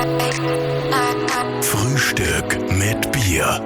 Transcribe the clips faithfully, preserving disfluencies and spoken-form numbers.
Frühstück mit Bier.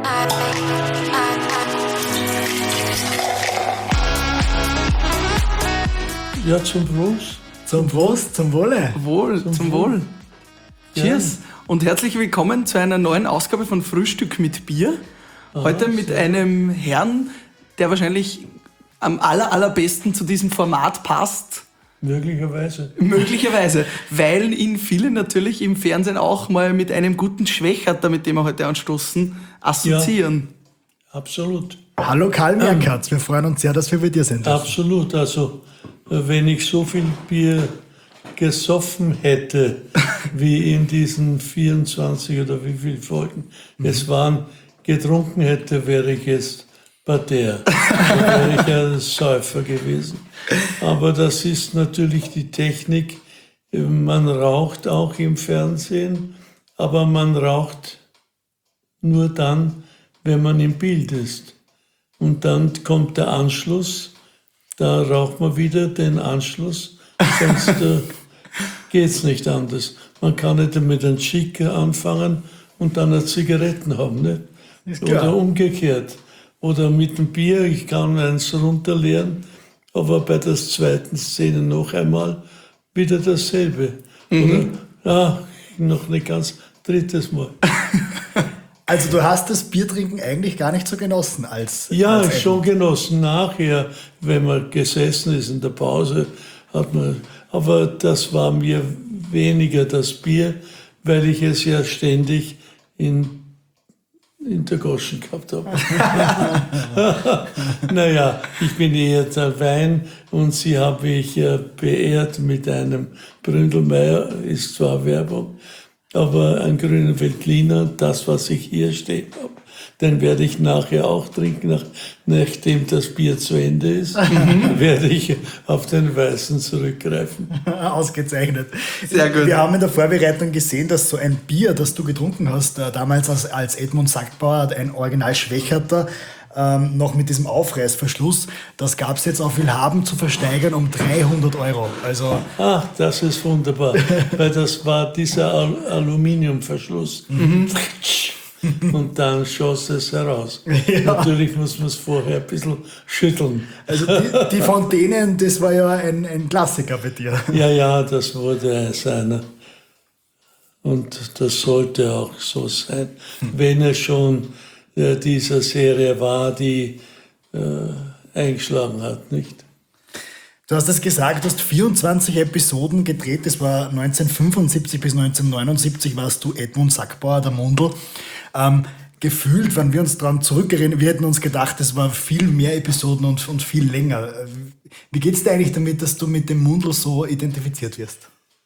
Ja, zum Prost. Zum Prost, zum Wohle. Wohl, zum, zum Wohl. Wohl. Cheers. Ja. Und herzlich willkommen zu einer neuen Ausgabe von Frühstück mit Bier. Heute Aha, mit einem Herrn, der wahrscheinlich am aller, allerbesten zu diesem Format passt. Möglicherweise. Möglicherweise, weil ihn viele natürlich im Fernsehen auch mal mit einem guten Schwächerter, mit dem wir heute anstoßen, assoziieren. Ja, absolut. Hallo Karl Merkatz, wir freuen uns sehr, dass wir bei dir sind. Absolut, also wenn ich so viel Bier gesoffen hätte, wie in diesen vierundzwanzig oder wie viele Folgen mhm. es waren, getrunken hätte, wäre ich jetzt Bader. Da wäre ich ein Säufer gewesen. Aber das ist natürlich die Technik. Man raucht auch im Fernsehen, aber man raucht nur dann, wenn man im Bild ist. Und dann kommt der Anschluss, da raucht man wieder den Anschluss, sonst äh, geht's nicht anders. Man kann nicht mit einem Chica anfangen und dann eine Zigaretten haben, ne? Oder umgekehrt. Oder mit dem Bier, ich kann eins runterleeren, aber bei der zweiten Szene noch einmal wieder dasselbe. Mhm. Oder, ja, noch nicht ganz, drittes Mal. Also du hast das Biertrinken eigentlich gar nicht so genossen als Ja, als schon genossen. Nachher, wenn man gesessen ist in der Pause, hat man, aber das war mir weniger das Bier, weil ich es ja ständig in in der Goschen gehabt habe. Naja, ich bin eher der Wein und sie habe mich äh, beehrt mit einem Bründelmeier, ist zwar Werbung, aber ein grüner Veltliner, das, was ich hier stehen habe, den werde ich nachher auch trinken, nach, nachdem das Bier zu Ende ist, werde ich auf den Weißen zurückgreifen. Ausgezeichnet. Sehr gut. Wir haben in der Vorbereitung gesehen, dass so ein Bier, das du getrunken hast, äh, damals als, als Edmund Sackbauer, ein Original Schwächerter, ähm, noch mit diesem Aufreißverschluss, das gab es jetzt auf Willhaben zu versteigern um dreihundert Euro. Also Ach, das ist wunderbar, weil das war dieser Al- Aluminiumverschluss. Mhm. Und dann schoss es heraus. Ja. Natürlich muss man es vorher ein bisschen schütteln. Also die, die Fontänen, das war ja ein, ein Klassiker bei dir. Ja, ja, das wurde seiner. Und das sollte auch so sein, hm. wenn es schon äh, diese Serie war, die äh, eingeschlagen hat, nicht? Du hast es gesagt, du hast vierundzwanzig Episoden gedreht. Das war neunzehnhundertfünfundsiebzig bis neunzehnhundertneunundsiebzig warst du Edmund Sackbauer, der Mundl. Ähm, gefühlt, wenn wir uns daran zurückerinnern, wir hätten uns gedacht, es war viel mehr Episoden und, und viel länger. Wie geht's dir eigentlich damit, dass du mit dem Mundl so identifiziert wirst?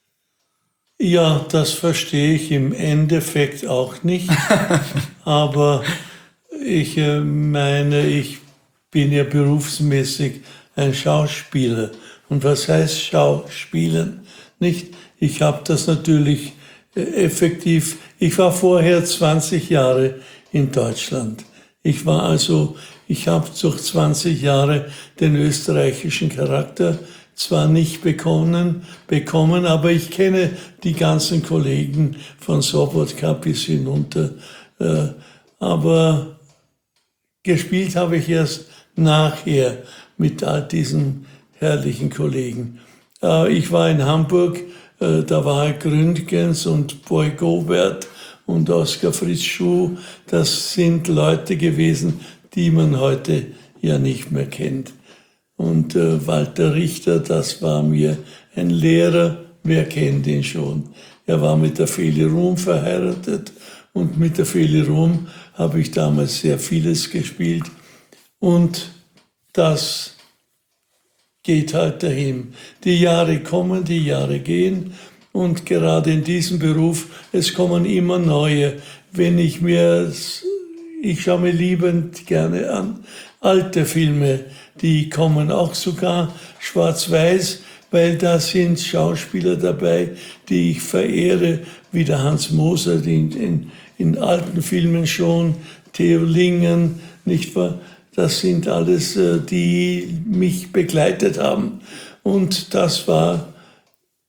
Ja, das verstehe ich im Endeffekt auch nicht. Aber ich äh, meine, ich bin ja berufsmäßig ein Schauspieler. Und was heißt Schauspielen? Nicht? Ich habe das natürlich äh, effektiv. Ich war vorher zwanzig Jahre in Deutschland. Ich war also, ich habe durch zwanzig Jahre den österreichischen Charakter zwar nicht bekommen, bekommen, aber ich kenne die ganzen Kollegen von Sobotka bis hinunter. Äh, aber gespielt habe ich erst nachher mit all diesen herrlichen Kollegen. Äh, ich war in Hamburg, äh, da war Gründgens und Boy Gobert und Oskar Fritz Schuh. Das sind Leute gewesen, die man heute ja nicht mehr kennt. Und äh, Walter Richter, das war mir ein Lehrer, wer kennt ihn schon. Er war mit der Feli Ruhm verheiratet und mit der Feli Ruhm habe ich damals sehr vieles gespielt. Und das geht halt dahin. Die Jahre kommen, die Jahre gehen und gerade in diesem Beruf, es kommen immer neue. Wenn ich mir, ich schaue mir liebend gerne an, alte Filme, die kommen auch sogar schwarz-weiß, weil da sind Schauspieler dabei, die ich verehre, wie der Hans Moser, in, in, in alten Filmen schon, Theo Lingen, nicht wahr? Das sind alles, die mich begleitet haben. Und das war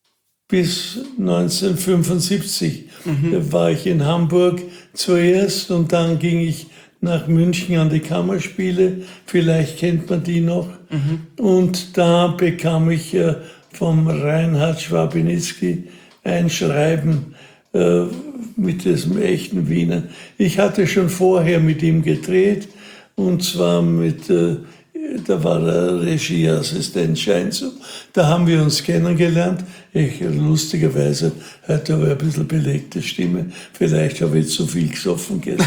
bis neunzehnhundertfünfundsiebzig mhm. war ich in Hamburg zuerst und dann ging ich nach München an die Kammerspiele. Vielleicht kennt man die noch. Mhm. Und da bekam ich äh, vom Reinhard Schwabinitzky ein Schreiben äh, mit diesem echten Wiener. Ich hatte schon vorher mit ihm gedreht und zwar mit, äh, da war er Regieassistent, scheint so. Da haben wir uns kennengelernt. Ich, lustigerweise, hatte aber ein bisschen belegte Stimme. Vielleicht habe ich zu viel gesoffen gestern.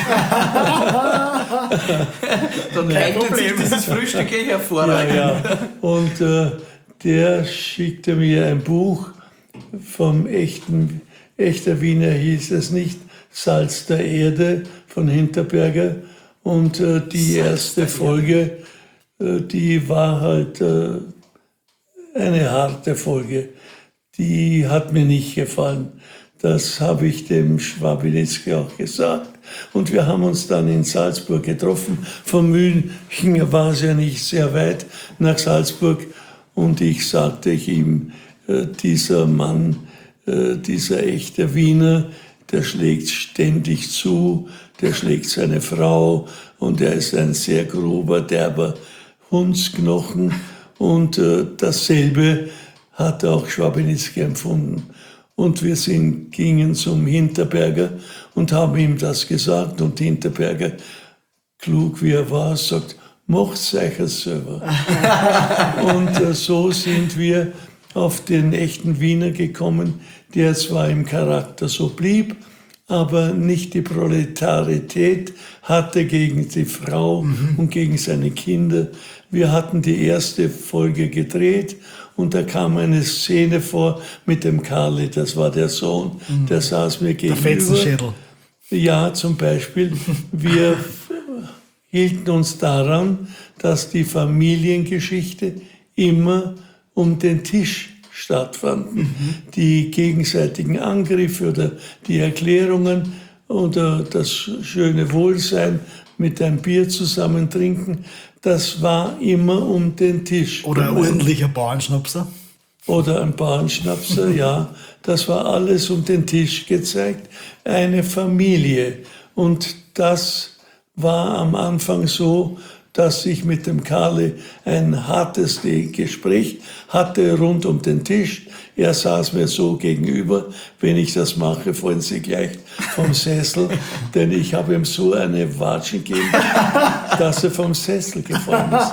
Dann eignet sich dieses Frühstück eh hervorragend. Ja, ja. Und äh, der schickte mir ein Buch vom echten, echter Wiener, hieß es nicht, Salz der Erde von Hinterberger. Und äh, die Salz erste Folge, äh, die war halt äh, eine harte Folge. Die hat mir nicht gefallen. Das habe ich dem Schwabinitzky auch gesagt. Und wir haben uns dann in Salzburg getroffen. Von München war es ja nicht sehr weit nach Salzburg. Und ich sagte ihm, äh, dieser Mann, äh, dieser echte Wiener, der schlägt ständig zu, der schlägt seine Frau und er ist ein sehr grober, derber Hundsknochen. Und äh, dasselbe hat auch Schwabinitzky empfunden. Und wir sind, gingen zum Hinterberger und haben ihm das gesagt. Und Hinterberger, klug wie er war, sagt, macht's euch selber. Und äh, so sind wir auf den echten Wiener gekommen, der zwar im Charakter so blieb, aber nicht die Proletarität hatte gegen die Frau mhm. und gegen seine Kinder. Wir hatten die erste Folge gedreht und da kam eine Szene vor mit dem Karli, das war der Sohn, mhm. der saß mir gegenüber. Der Fetzenschädel. Ja, zum Beispiel. Wir hielten uns daran, dass die Familiengeschichte immer um den Tisch stattfanden. Mhm. Die gegenseitigen Angriffe oder die Erklärungen oder das schöne Wohlsein mit einem Bier zusammen trinken, das war immer um den Tisch. Oder ein ordentlicher Bauernschnapser. Oder ein Bauernschnapser, ja. Das war alles um den Tisch gezeigt. Eine Familie. Und das war am Anfang so, dass ich mit dem Karli ein hartes Gespräch hatte rund um den Tisch. Er saß mir so gegenüber. Wenn ich das mache, fallen Sie gleich vom Sessel. Denn ich habe ihm so eine Watschen gegeben, dass er vom Sessel gefallen ist.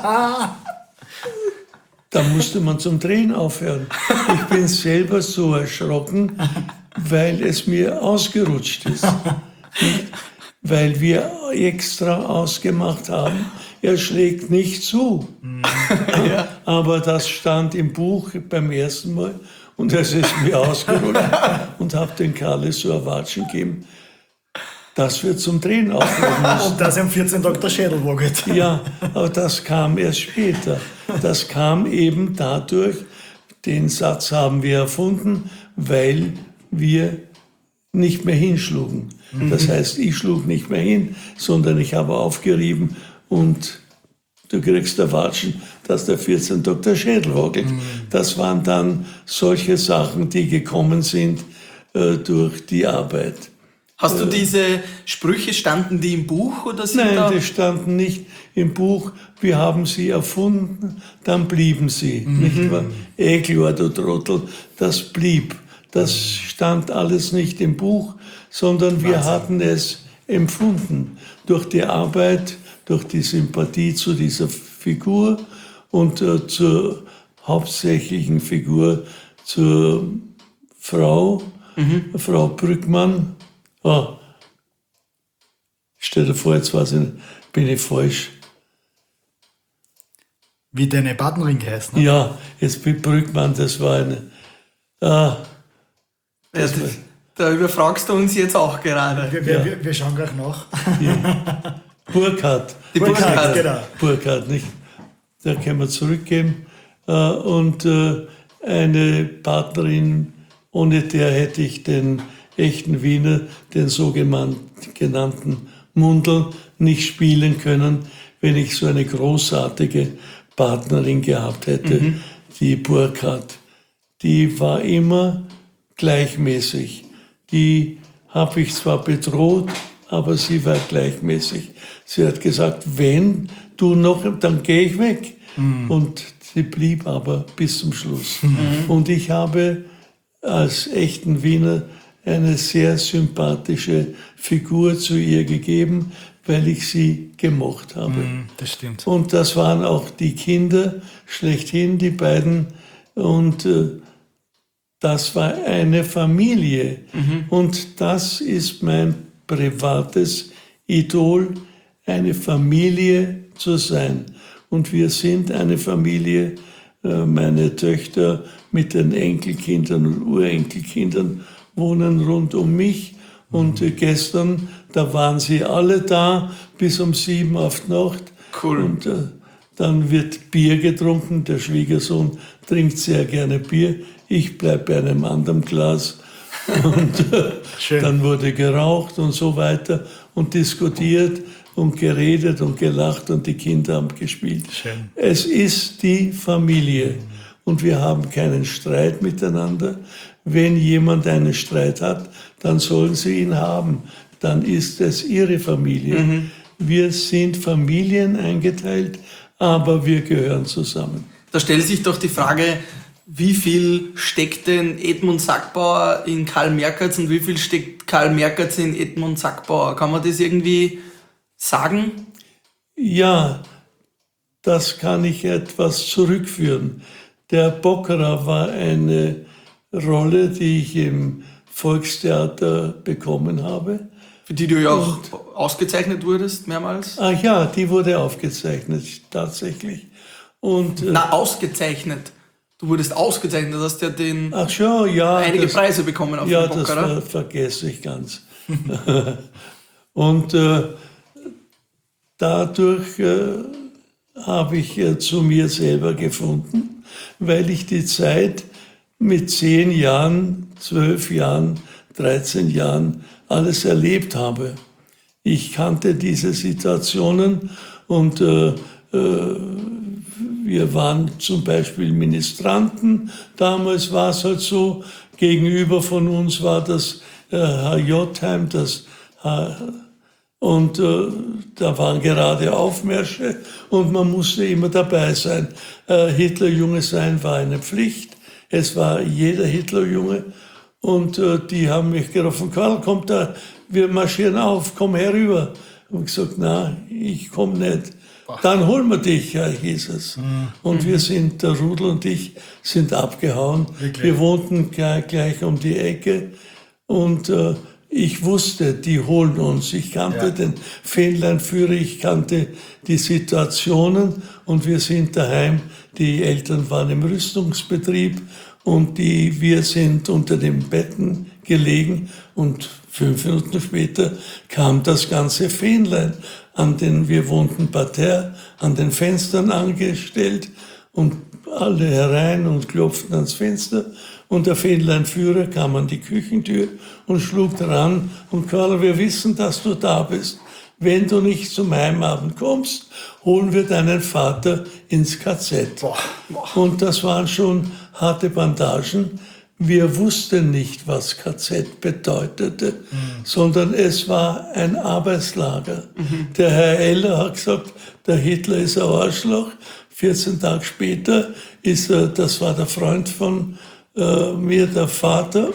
Da musste man zum Drehen aufhören. Ich bin selber so erschrocken, weil es mir ausgerutscht ist. Nicht? Weil wir extra ausgemacht haben, er schlägt nicht zu. Ja. Aber das stand im Buch beim ersten Mal und es ist mir ausgerutscht und habe den Karli so erwatschen gegeben, dass wir zum Drehen aufhören müssen. Und dass er am vierzehnten Tag der Schädel wackelt. Ja, aber das kam erst später. Das kam eben dadurch, den Satz haben wir erfunden, weil wir nicht mehr hinschlugen. Mhm. Das heißt, ich schlug nicht mehr hin, sondern ich habe aufgerieben und du kriegst erwatschen, dass der vierzehnten Tag der Schädel wackelt. Mhm. Das waren dann solche Sachen, die gekommen sind äh, durch die Arbeit. Hast du diese Sprüche, standen die im Buch oder sind Nein, da? die standen nicht im Buch. Wir haben sie erfunden, dann blieben sie. Mhm. Nicht wahr? Eh klar, du Trottel, das blieb. Das stand alles nicht im Buch, sondern wir Wahnsinn. hatten es empfunden. Durch die Arbeit, durch die Sympathie zu dieser Figur und äh, zur hauptsächlichen Figur, zur Frau, mhm. Frau Brückmann. Oh, stell dir vor, jetzt weiß ich, bin ich falsch. Wie deine Partnerin heißt, ne? Ja, jetzt bin Brückmann, das war eine... Ah, das ja, das, da überfragst du uns jetzt auch gerade. Wir, wir, ja. wir, wir schauen gleich nach. Ja. Burkhardt. Die Burkhardt, Burkhardt, genau. Burkhardt, nicht? Da können wir zurückgeben. Und eine Partnerin, ohne der hätte ich den echten Wiener, den sogenannten Mundl, nicht spielen können, wenn ich so eine großartige Partnerin gehabt hätte, mhm. die Burkhardt. Die war immer gleichmäßig. Die habe ich zwar bedroht, aber sie war gleichmäßig. Sie hat gesagt, wenn du noch, dann gehe ich weg. Mhm. Und sie blieb aber bis zum Schluss. Mhm. Und ich habe als echten Wiener eine sehr sympathische Figur zu ihr gegeben, weil ich sie gemocht habe. Mm, das stimmt. Und das waren auch die Kinder schlechthin, die beiden. Und äh, das war eine Familie. Mhm. Und das ist mein privates Idol, eine Familie zu sein. Und wir sind eine Familie, äh, meine Töchter mit den Enkelkindern und Urenkelkindern wohnen rund um mich. Und äh, gestern, da waren sie alle da, bis um sieben auf die Nacht. Cool. Und äh, dann wird Bier getrunken. Der Schwiegersohn trinkt sehr gerne Bier. Ich bleibe bei einem anderen Glas. Und äh, dann wurde geraucht und so weiter und diskutiert und geredet und gelacht und die Kinder haben gespielt. Schön. Es ist die Familie und wir haben keinen Streit miteinander. Wenn jemand einen Streit hat, dann sollen sie ihn haben. Dann ist es ihre Familie. Mhm. Wir sind Familien eingeteilt, aber wir gehören zusammen. Da stellt sich doch die Frage, wie viel steckt denn Edmund Sackbauer in Karl Merkatz und wie viel steckt Karl Merkatz in Edmund Sackbauer? Kann man das irgendwie sagen? Ja, das kann ich etwas zurückführen. Der Bockerer war eine Rolle, die ich im Volkstheater bekommen habe. Für die du ja auch und, ausgezeichnet wurdest, mehrmals? Ach ja, die wurde aufgezeichnet, tatsächlich. Und, Na, ausgezeichnet. Du wurdest ausgezeichnet, du hast ja den ach schon, ja, einige das, Preise bekommen auf ja, dem Bockerer. Ja, das ver- vergesse ich ganz. Und äh, dadurch äh, habe ich äh, zu mir selber gefunden, weil ich die Zeit mit zehn Jahren, zwölf Jahren, dreizehn Jahren alles erlebt habe. Ich kannte diese Situationen und äh, äh, wir waren zum Beispiel Ministranten. Damals war es halt so, gegenüber von uns war das äh, H J-Heim, das H und äh, da waren gerade Aufmärsche und man musste immer dabei sein. Äh, Hitlerjunge sein war eine Pflicht. Es war jeder Hitlerjunge und äh, die haben mich gerufen, Karl, komm da, wir marschieren auf, komm herüber. Und ich gesagt, na, ich komm nicht. Dann holen wir dich, ja, hieß es. Mhm. Und wir sind, der Rudel und ich, sind abgehauen. Wirklich? Wir wohnten gleich, gleich um die Ecke und äh, ich wusste, die holen uns. Ich kannte ja. den Fähnleinführer, ich kannte die Situationen und wir sind daheim. Die Eltern waren im Rüstungsbetrieb und die, wir sind unter den Betten gelegen und fünf Minuten später kam das ganze Fähnlein, an den wir wohnten parterre, an den Fenstern angestellt und alle herein und klopften ans Fenster. Und der Fähnleinführer kam an die Küchentür und schlug dran. Und Karl, wir wissen, dass du da bist. Wenn du nicht zum Heimabend kommst, holen wir deinen Vater ins K Z. Boah, boah. Und das waren schon harte Bandagen. Wir wussten nicht, was K Z bedeutete, mhm. sondern es war ein Arbeitslager. Mhm. Der Herr Eller hat gesagt, der Hitler ist ein Arschloch. vierzehn Tage später ist er, das war der Freund von äh, mir, der Vater.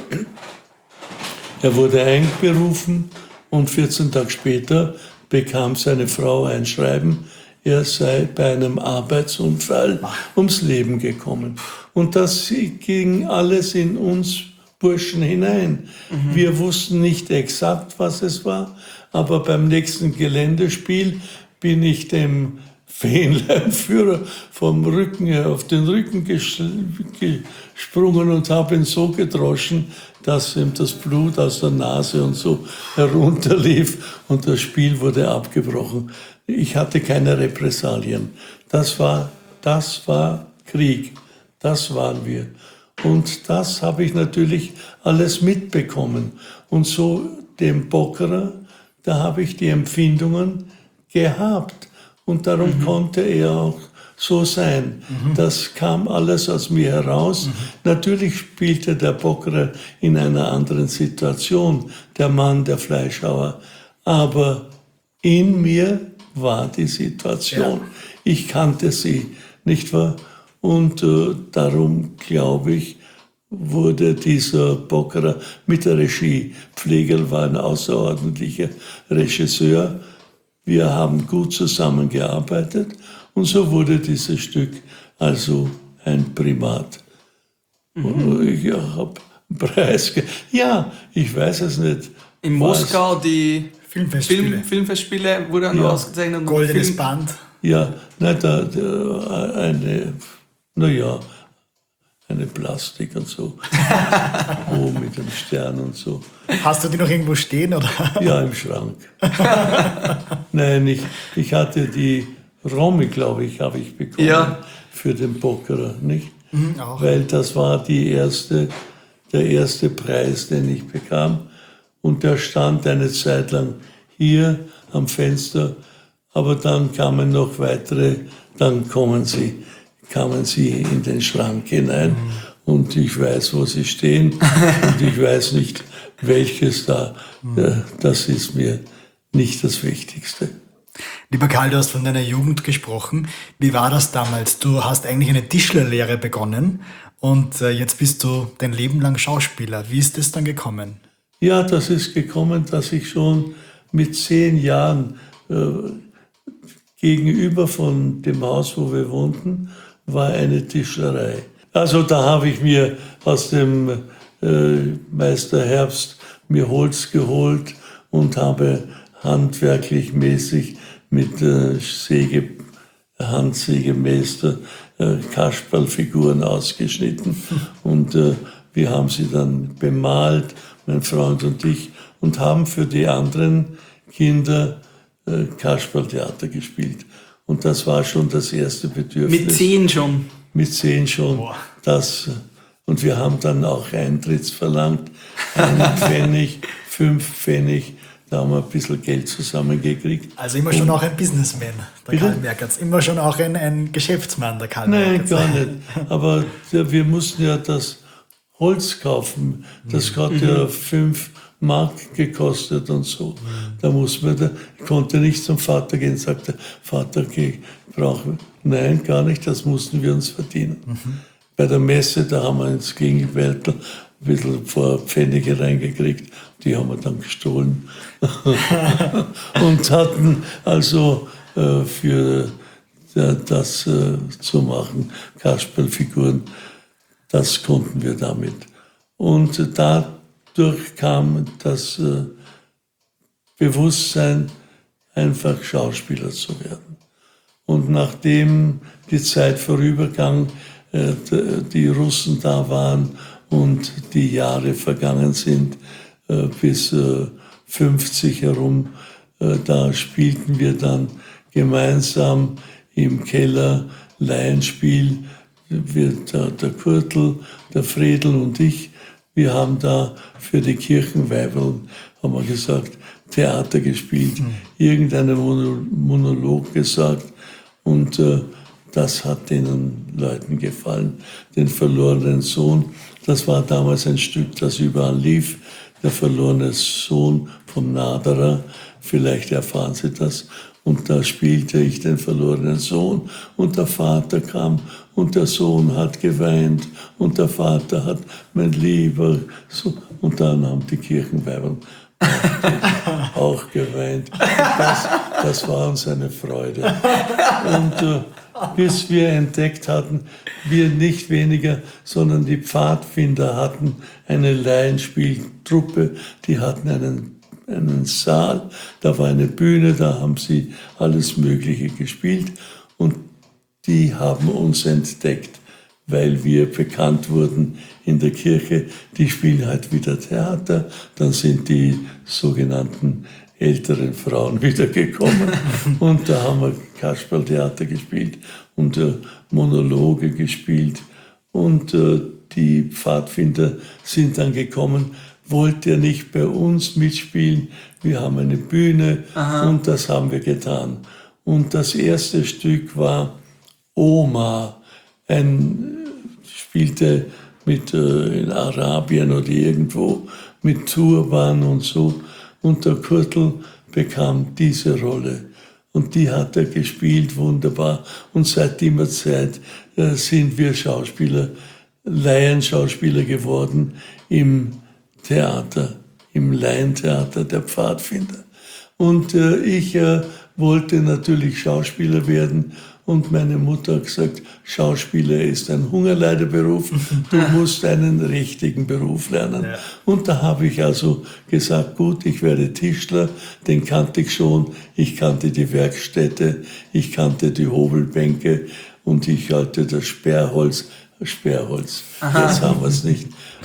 Er wurde einberufen und vierzehn Tage später bekam seine Frau ein Schreiben, er sei bei einem Arbeitsunfall ums Leben gekommen. Und das ging alles in uns Burschen hinein. Mhm. Wir wussten nicht exakt, was es war, aber beim nächsten Geländespiel bin ich dem Fähnleinführer vom Rücken her auf den Rücken gesprungen und habe ihn so gedroschen, dass ihm das Blut aus der Nase und so herunterlief und das Spiel wurde abgebrochen. Ich hatte keine Repressalien. Das war, das war Krieg. Das waren wir. Und das habe ich natürlich alles mitbekommen. Und so dem Bockerer, da habe ich die Empfindungen gehabt. Und darum mhm. konnte er auch so sein. Mhm. Das kam alles aus mir heraus. Mhm. Natürlich spielte der Bockerer in einer anderen Situation, der Mann, der Fleischhauer. Aber in mir war die Situation. Ja. Ich kannte sie, nicht wahr? Und äh, darum, glaube ich, wurde dieser Bockerer mit der Regie. Pflegel war ein außerordentlicher Regisseur. Wir haben gut zusammengearbeitet und so wurde dieses Stück also ein Primat. Mhm. Ich habe einen Preis. Ja, ich weiß es nicht. In Moskau die Filmfestspiele, Film, Filmfestspiele wurden ja. ausgezeichnet. Goldenes Film. Band. Ja, nein, da, da, eine, naja, eine Plastik und so. Oh, mit dem Stern und so. Hast du die noch irgendwo stehen, oder? Ja, im Schrank. Nein, ich, ich hatte die Romy, glaube ich, habe ich bekommen ja. für den Bockerer, nicht? Mhm, auch. Weil das war die erste, der erste Preis, den ich bekam. Und der stand eine Zeit lang hier am Fenster. Aber dann kamen noch weitere, dann kommen sie, kamen sie in den Schrank hinein. Mhm. Und ich weiß, wo sie stehen. Und ich weiß nicht, welches da. Mhm. Das ist mir nicht das Wichtigste. Lieber Karl, du hast von deiner Jugend gesprochen. Wie war das damals? Du hast eigentlich eine Tischlerlehre begonnen und jetzt bist du dein Leben lang Schauspieler. Wie ist das dann gekommen? Ja, das ist gekommen, dass ich schon mit zehn Jahren äh, gegenüber von dem Haus, wo wir wohnten, war eine Tischlerei. Also da habe ich mir aus dem äh, Meister Herbst mir Holz geholt und habe handwerklich mäßig mit äh, Säge, Handsägemeister äh, Kasperlfiguren ausgeschnitten und äh, wir haben sie dann bemalt, mein Freund und ich, und haben für die anderen Kinder äh, Kasperltheater gespielt. Und das war schon das erste Bedürfnis. Mit zehn schon? Mit zehn schon. Boah. Das, und wir haben dann auch Eintritts verlangt, einen Pfennig, fünf Pfennig. Da haben wir ein bisschen Geld zusammengekriegt. Also immer schon und, auch ein Businessman, der bitte? Karl Merkatz. Immer schon auch ein, ein Geschäftsmann, der Karl Merkatz. Nein, gar nicht. Aber ja, wir mussten ja das Holz kaufen. Das hat mhm. ja fünf Mark gekostet und so. Mhm. Da muss man, da, ich konnte nicht zum Vater gehen, sagte, Vater, okay, brauchen wir. Nein, gar nicht, das mussten wir uns verdienen. Mhm. Bei der Messe, da haben wir ins Gegenwältel ein bisschen vor Pfennige reingekriegt. Die haben wir dann gestohlen. Und hatten also äh, für äh, das äh, zu machen, Kasperlfiguren, das konnten wir damit. Und dadurch kam das äh, Bewusstsein, einfach Schauspieler zu werden. Und nachdem die Zeit vorübergang, äh, die Russen da waren und die Jahre vergangen sind, äh, bis äh, fünfzig herum, äh, da spielten wir dann gemeinsam im Keller Laienspiel. Wir, der, der Kurtl, der Fredel und ich, wir haben da für die Kirchenweiberl, haben wir gesagt, Theater gespielt, mhm. irgendeinen Monolog gesagt und äh, das hat den Leuten gefallen. Den verlorenen Sohn, das war damals ein Stück, das überall lief, der verlorene Sohn vom Naderer, vielleicht erfahren Sie das. Und da spielte ich den verlorenen Sohn und der Vater kam und der Sohn hat geweint und der Vater hat, mein Lieber, so. Und dann haben die Kirchenweiber auch geweint. Das, das war uns eine Freude. Und äh, bis wir entdeckt hatten, wir nicht weniger, sondern die Pfadfinder hatten eine Laienspieltruppe, die hatten einen einen Saal, da war eine Bühne, da haben sie alles Mögliche gespielt und die haben uns entdeckt, weil wir bekannt wurden in der Kirche, die spielen halt wieder Theater, dann sind die sogenannten älteren Frauen wieder gekommen und da haben wir Kasperltheater gespielt und äh, Monologe gespielt und äh, die Pfadfinder sind dann gekommen, wollt ihr nicht bei uns mitspielen? Wir haben eine Bühne. Aha. Und das haben wir getan. Und das erste Stück war Oma, ein spielte mit äh, in Arabien oder irgendwo mit Turban und so. Und der Kurtl bekam diese Rolle. Und die hat er gespielt, wunderbar. Und seit immer Zeit äh, sind wir Schauspieler, Laienschauspieler geworden im Theater, im Laientheater der Pfadfinder. Und äh, ich äh, wollte natürlich Schauspieler werden. Und meine Mutter hat gesagt, Schauspieler ist ein Hungerleiderberuf, du musst einen richtigen Beruf lernen. Ja. Und da habe ich also gesagt, gut, ich werde Tischler, den kannte ich schon, ich kannte die Werkstätte, ich kannte die Hobelbänke und ich hatte das Sperrholz, Sperrholz, Aha. Jetzt haben wir es nicht.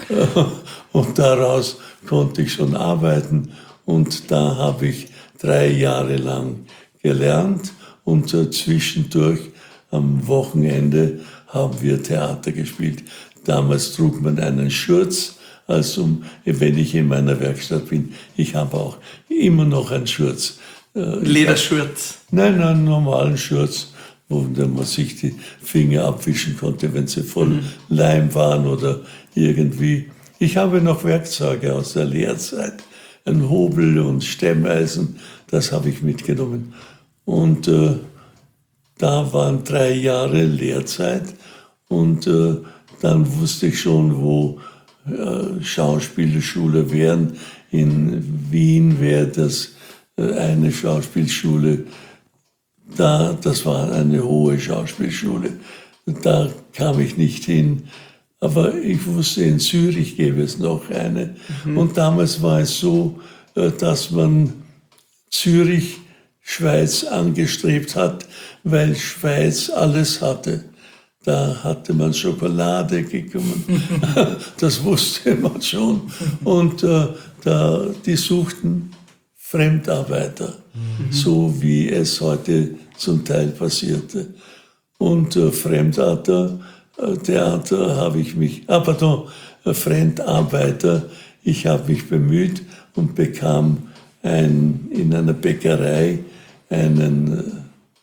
Und daraus konnte ich schon arbeiten und da habe ich drei Jahre lang gelernt. Und äh, zwischendurch am Wochenende haben wir Theater gespielt. Damals trug man einen Schurz, also wenn ich in meiner Werkstatt bin. Ich habe auch immer noch einen Schurz. Äh, Lederschurz? Nein, einen normalen Schurz, wo man sich die Finger abwischen konnte, wenn sie voll mhm. Leim waren oder irgendwie. Ich habe noch Werkzeuge aus der Lehrzeit. Ein Hobel und Stemmeisen, das habe ich mitgenommen. Und äh, da waren drei Jahre Lehrzeit und äh, dann wusste ich schon, wo äh, Schauspielschule wären. In Wien wäre das äh, eine Schauspielschule, da, das war eine hohe Schauspielschule. Da kam ich nicht hin, aber ich wusste, in Zürich gäbe es noch eine. Mhm. Und damals war es so, äh, dass man Zürich Schweiz angestrebt hat, weil Schweiz alles hatte. Da hatte man Schokolade gekommen, das wusste man schon. Und äh, da, die suchten Fremdarbeiter, mhm. so wie es heute zum Teil passierte. Und äh, Fremdarbeiter, äh, Theater habe ich mich, ah pardon, äh, Fremdarbeiter, ich habe mich bemüht und bekam ein, in einer Bäckerei einen,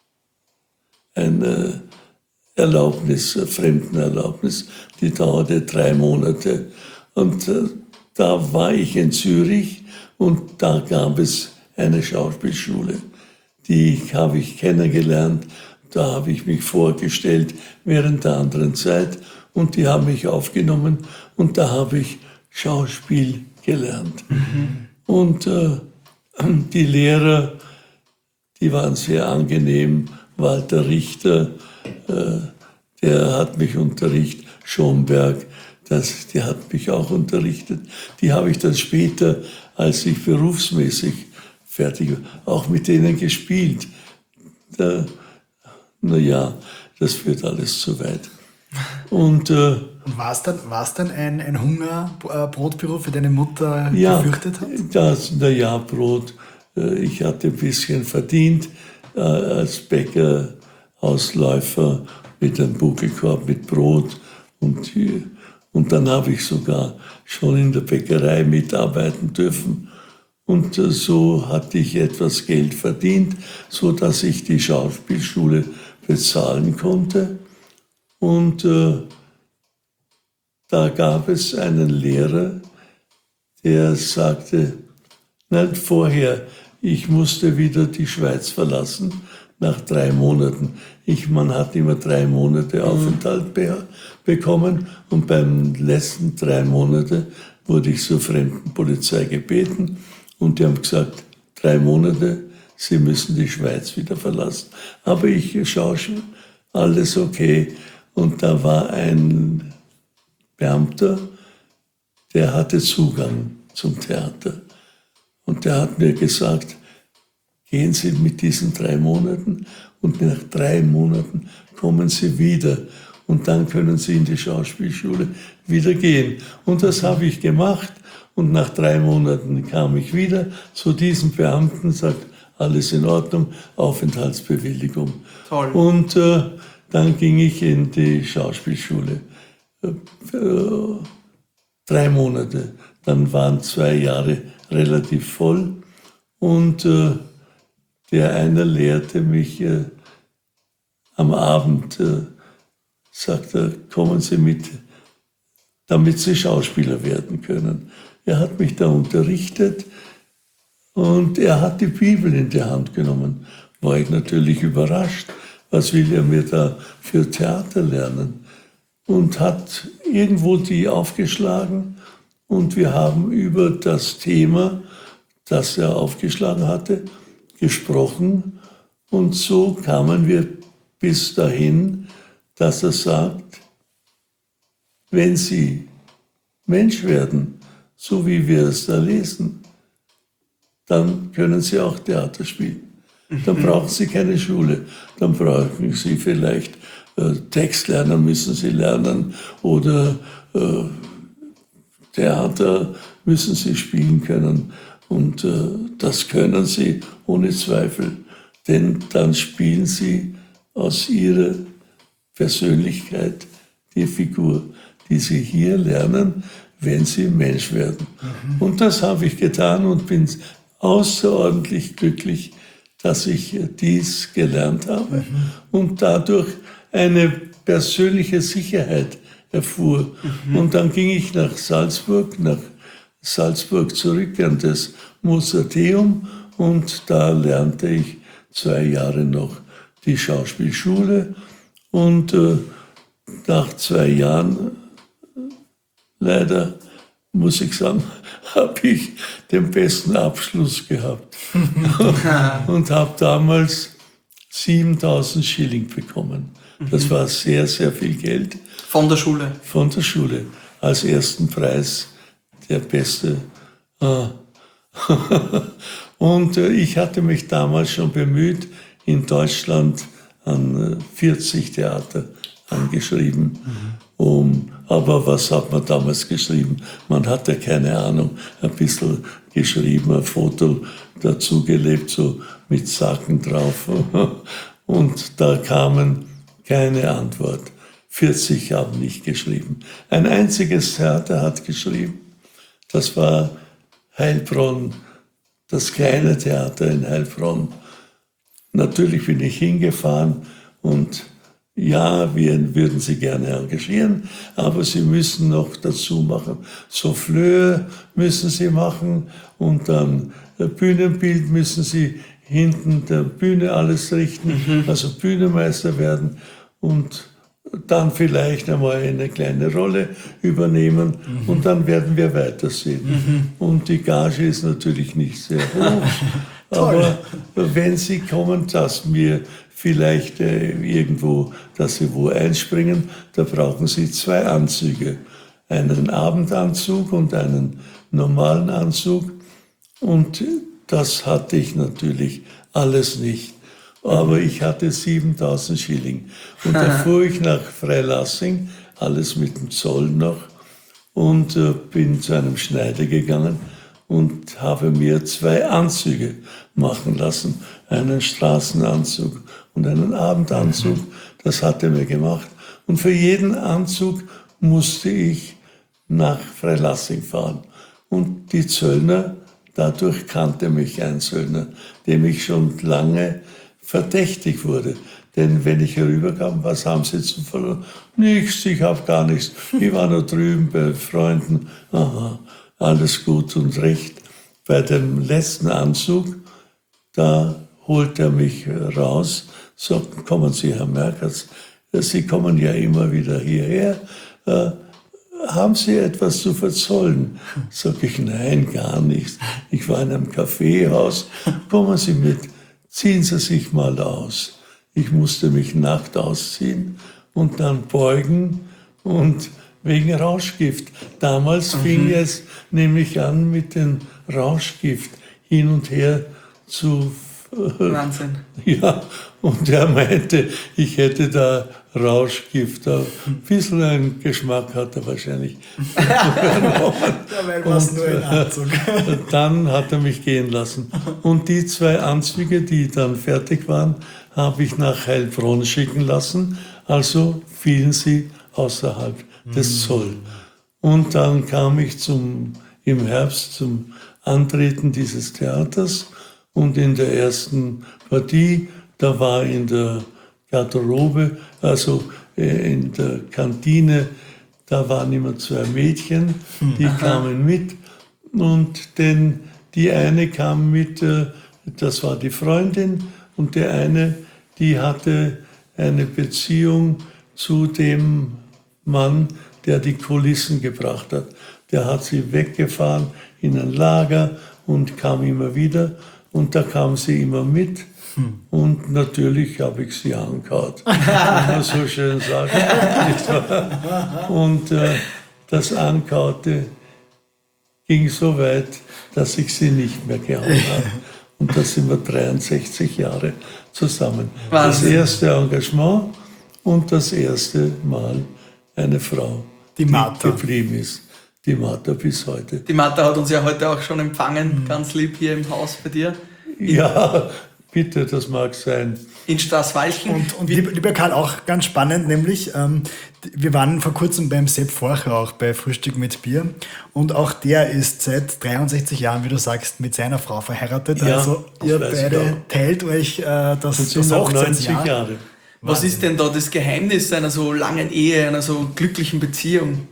eine Erlaubnis, eine Fremdenerlaubnis, die dauerte drei Monate. Und äh, da war ich in Zürich und da gab es eine Schauspielschule. Die habe ich kennengelernt, da habe ich mich vorgestellt während der anderen Zeit und die haben mich aufgenommen und da habe ich Schauspiel gelernt. Mhm. Und äh, die Lehrer, die waren sehr angenehm. Walter Richter, äh, der hat mich unterrichtet. Schomberg, das, die hat mich auch unterrichtet. Die habe ich dann später, als ich berufsmäßig fertig war, auch mit denen gespielt. Da, na ja, das führt alles zu weit. Und, äh, Und war es dann, war's dann ein, ein Hungerbrotberuf, für deine Mutter ja, gefürchtet hat? Das, na ja, Brot. Ich hatte ein bisschen verdient äh, als Bäckerausläufer mit einem Buckelkorb mit Brot. Und, und dann habe ich sogar schon in der Bäckerei mitarbeiten dürfen. Und äh, so hatte ich etwas Geld verdient, sodass ich die Schauspielschule bezahlen konnte. Und äh, da gab es einen Lehrer, der sagte, nein, vorher, ich musste wieder die Schweiz verlassen, nach drei Monaten. Ich, man hat immer drei Monate Aufenthalt be- bekommen und beim letzten drei Monate wurde ich zur Fremdenpolizei gebeten und die haben gesagt, drei Monate, Sie müssen die Schweiz wieder verlassen. Aber ich schaue schon, alles okay. Und da war ein Beamter, der hatte Zugang zum Theater. Und der hat mir gesagt, gehen Sie mit diesen drei Monaten und nach drei Monaten kommen Sie wieder. Und dann können Sie in die Schauspielschule wieder gehen. Und das habe ich gemacht. Und nach drei Monaten kam ich wieder zu diesem Beamten, sagt, alles in Ordnung, Aufenthaltsbewilligung. Toll. Und äh, dann ging ich in die Schauspielschule. Äh, äh, drei Monate. Dann waren zwei Jahre relativ voll. Und äh, der eine lehrte mich äh, am Abend äh, sagt er, kommen Sie mit, damit Sie Schauspieler werden können. Er hat mich da unterrichtet und er hat die Bibel in die Hand genommen. War ich natürlich überrascht. Was will er mir da für Theater lernen? Und hat irgendwo die aufgeschlagen und wir haben über das Thema, das er aufgeschlagen hatte, gesprochen. Und so kamen wir bis dahin, dass er sagt, wenn Sie Mensch werden, so wie wir es da lesen, dann können Sie auch Theater spielen. Dann brauchen Sie keine Schule. Dann brauchen Sie vielleicht äh, Text lernen, müssen Sie lernen oder äh, Theater müssen Sie spielen können. Und äh, das können Sie ohne Zweifel, denn dann spielen Sie aus Ihrer Persönlichkeit die Figur, die Sie hier lernen, wenn Sie Mensch werden. Mhm. Und das habe ich getan und bin außerordentlich glücklich, dass ich dies gelernt habe mhm. und dadurch eine persönliche Sicherheit erfuhr. Mhm. Und dann ging ich nach Salzburg, nach Salzburg zurück an das Mozarteum und da lernte ich zwei Jahre noch die Schauspielschule und äh, nach zwei Jahren, leider muss ich sagen, habe ich den besten Abschluss gehabt und habe damals siebentausend Schilling bekommen. Das war sehr, sehr viel Geld. Von der Schule? Von der Schule. Als ersten Preis der beste. Und ich hatte mich damals schon bemüht, in Deutschland an vierzig Theater angeschrieben. Um, aber was hat man damals geschrieben? Man hatte keine Ahnung, ein bisschen geschrieben, ein Foto dazu gelebt, so mit Sachen drauf. Und da kamen keine Antwort. vierzig haben nicht geschrieben. Ein einziges Theater hat geschrieben. Das war Heilbronn, das kleine Theater in Heilbronn. Natürlich bin ich hingefahren und ja, wir würden Sie gerne engagieren, aber Sie müssen noch dazu machen. Souffleur müssen Sie machen und dann Bühnenbild müssen Sie hinten der Bühne alles richten, mhm. also Bühnenmeister werden und dann vielleicht einmal eine kleine Rolle übernehmen mhm. und dann werden wir weitersehen. Mhm. Und die Gage ist natürlich nicht sehr hoch, aber wenn Sie kommen, dass mir vielleicht äh, irgendwo, dass Sie wo einspringen, da brauchen Sie zwei Anzüge. Einen Abendanzug und einen normalen Anzug. Und das hatte ich natürlich alles nicht. Aber ich hatte siebentausend Schilling. Und da fuhr ich nach Freilassing, alles mit dem Zoll noch, und äh, bin zu einem Schneider gegangen und habe mir zwei Anzüge machen lassen. Einen Straßenanzug und einen Abendanzug. Das hat er mir gemacht. Und für jeden Anzug musste ich nach Freilassing fahren. Und die Zöllner, dadurch kannte mich ein Zöllner, dem ich schon lange verdächtig wurde. Denn wenn ich herüberkam, was haben Sie zu verloren? Nichts, ich habe gar nichts. Ich war nur drüben bei Freunden. Aha, alles gut und recht. Bei dem letzten Anzug, da holt er mich raus, sagt, kommen Sie, Herr Merkatz, Sie kommen ja immer wieder hierher. Äh, haben Sie etwas zu verzollen? Sag ich, nein, gar nichts. Ich war in einem Kaffeehaus. Kommen Sie mit, ziehen Sie sich mal aus. Ich musste mich nackt ausziehen und dann beugen und wegen Rauschgift. Damals mhm. fing es nämlich an mit dem Rauschgift hin und her zu... Wahnsinn. Ja, und er meinte, ich hätte da Rauschgift. Ein bisschen einen Geschmack hat er wahrscheinlich übernommen. Dabei war es nur ein Anzug. Dann hat er mich gehen lassen. Und die zwei Anzüge, die dann fertig waren, habe ich nach Heilbronn schicken lassen. Also fielen sie außerhalb des Zoll. Und dann kam ich zum, im Herbst zum Antreten dieses Theaters. Und in der ersten Partie, da war in der Garderobe, also äh, in der Kantine, da waren immer zwei Mädchen, die Aha. kamen mit. Und denn die eine kam mit, äh, das war die Freundin, und der eine, die hatte eine Beziehung zu dem Mann, der die Kulissen gebracht hat. Der hat sie weggefahren in ein Lager und kam immer wieder. Und da kam sie immer mit. Hm. Und natürlich habe ich sie angehaut, wie man so schön sagt. Und äh, das Ankaute ging so weit, dass ich sie nicht mehr gehauen habe. Und da sind wir dreiundsechzig Jahre zusammen. Wahnsinn. Das erste Engagement und das erste Mal eine Frau, die, Martha. die geblieben ist. Die Martha bis heute. Die Martha hat uns ja heute auch schon empfangen, mhm. ganz lieb hier im Haus bei dir. In, ja, bitte, das mag sein. In Straßwalchen. Und, und lieber, lieber Karl, auch ganz spannend, nämlich, ähm, wir waren vor kurzem beim Sepp Forcher auch bei Frühstück mit Bier. Und auch der ist seit dreiundsechzig Jahren, wie du sagst, mit seiner Frau verheiratet. Ja, also ihr beide teilt euch äh, das, das, das neunzig Jahre. Was Wahnsinn. ist denn da das Geheimnis einer so langen Ehe, einer so glücklichen Beziehung?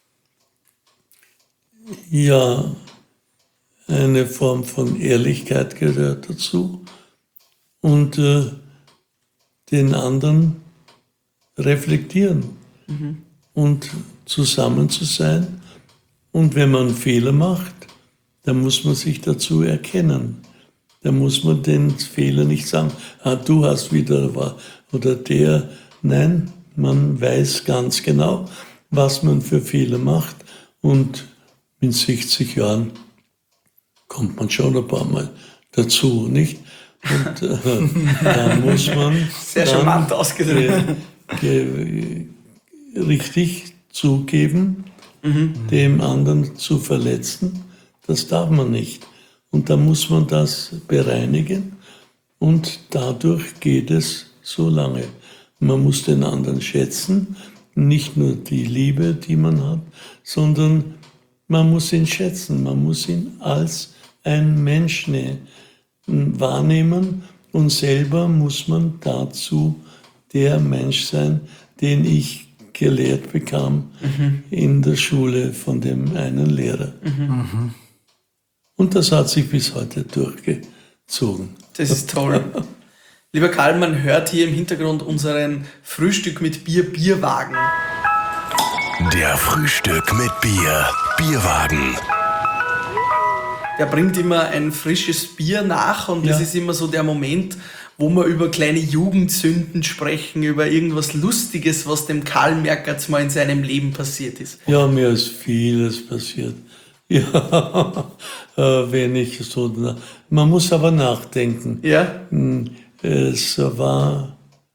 Ja, eine Form von Ehrlichkeit gehört dazu und äh, den anderen reflektieren mhm. und zusammen zu sein. Und wenn man Fehler macht, dann muss man sich dazu erkennen. Dann muss man den Fehler nicht sagen, ah, du hast wieder war oder der. Nein, man weiß ganz genau, was man für Fehler macht, und mit sechzig Jahren kommt man schon ein paar Mal dazu, nicht? Und äh, da muss man sehr charmant ausgedrückt richtig zugeben, mhm. dem anderen zu verletzen. Das darf man nicht. Und da muss man das bereinigen, und dadurch geht es so lange. Man muss den anderen schätzen, nicht nur die Liebe, die man hat, sondern man muss ihn schätzen, man muss ihn als ein Mensch wahrnehmen, und selber muss man dazu der Mensch sein, den ich gelehrt bekam mhm. in der Schule von dem einen Lehrer. Mhm. Und das hat sich bis heute durchgezogen. Das ist toll. Lieber Karl, man hört hier im Hintergrund unseren Frühstück mit Bier Bierwagen. Der Frühstück mit Bier Bierwagen. Der bringt immer ein frisches Bier nach, und ja. das ist immer so der Moment, wo wir über kleine Jugendsünden sprechen, über irgendwas Lustiges, was dem Karl Merkatz mal in seinem Leben passiert ist. Ja, mir ist vieles passiert. Ja, äh, wenn ich so, man muss aber nachdenken. Ja. Es war,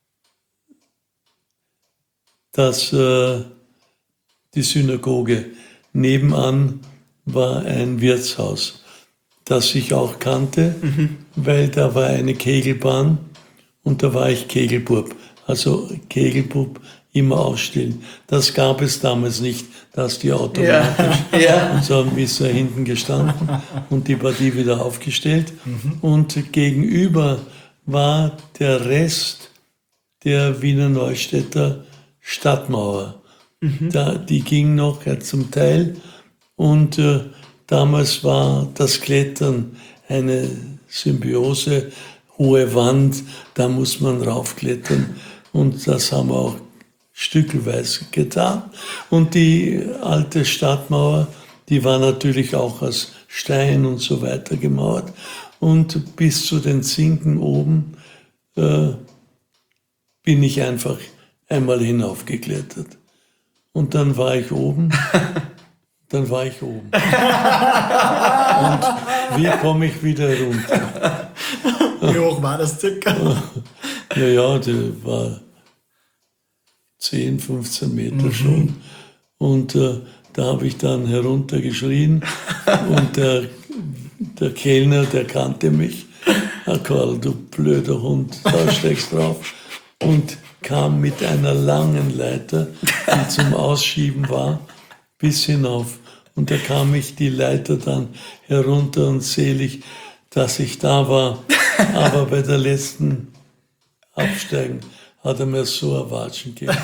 dass äh, die Synagoge nebenan war ein Wirtshaus, das ich auch kannte, mhm. weil da war eine Kegelbahn und da war ich Kegelbub. Also Kegelbub, immer aufstehen. Das gab es damals nicht, dass die automatisch, ja. Ja. und so haben wir da hinten gestanden und die Partie wieder aufgestellt. Mhm. Und gegenüber war der Rest der Wiener Neustädter Stadtmauer. Mhm. Da, die ging noch ja, zum Teil, und äh, damals war das Klettern eine Symbiose, hohe Wand, da muss man raufklettern, und das haben wir auch stückelweise getan. Und die alte Stadtmauer, die war natürlich auch aus Stein und so weiter gemauert, und bis zu den Zinken oben äh, bin ich einfach einmal hinaufgeklettert. Und dann war ich oben, dann war ich oben. Und wie komme ich wieder runter? Wie hoch war das circa? Ja, ja, der war zehn, fünfzehn Meter mhm. schon. Und äh, da habe ich dann heruntergeschrien, und der, der Kellner, der kannte mich. Ah, Karl, du blöder Hund, da steckst drauf. Und kam mit einer langen Leiter, die zum Ausschieben war, bis hinauf. Und da kam ich die Leiter dann herunter, und selig, dass ich da war. Aber bei der letzten Absteigen hat er mir so ein Watschen gegeben,